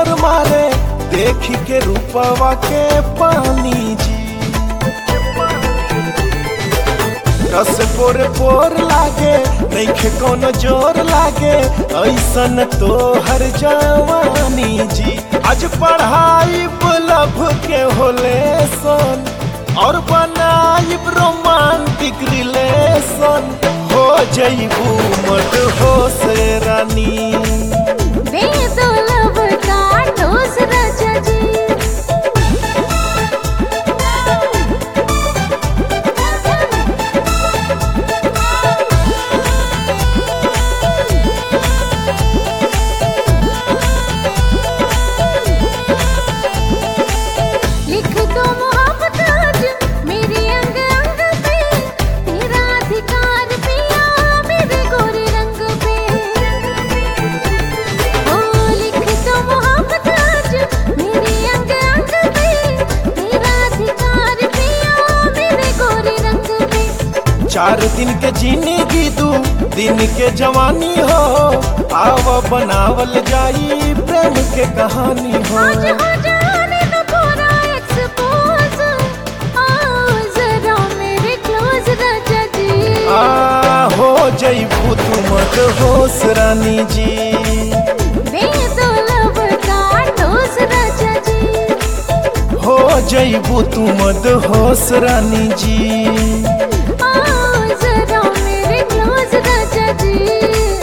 जोर मारे देखी के रूपवा के पानी जी। रस पोर पोर लागे नइखे कोनो जोर लागे ऐसन तो हर जवानी जी। आज पढ़ाई लभ के होले सन और बनाई रोमांटिक रिलेशन। हो जइबू मत हो से रानी दे दो लब का डोज राजा जी। लिख दो मोहब्बत आज मेरे अंग अंग पे, तेरा अधिकार पिया मेरे गोरे रंग पे। ओ लिख दो मोहब्बत आज मेरे अंग अंग पे, तेरा अधिकार पिया मेरे गोरे रंग पे। 4 दिन के जिंदगी 2 दिन के जवानी हो आव बनावल जाई प्रेम के कहानी हो। आज हो जाने दो पूरा एक्सपोज, आओ जरा मेरे क्लोज राजा जी। हो जइबू तू मत होश रानी जी। दे दो लब का डोज राजा जी। हो जइबू तू मत होश रानी जी। आओ जरा मेरे क्लोज राजा जी।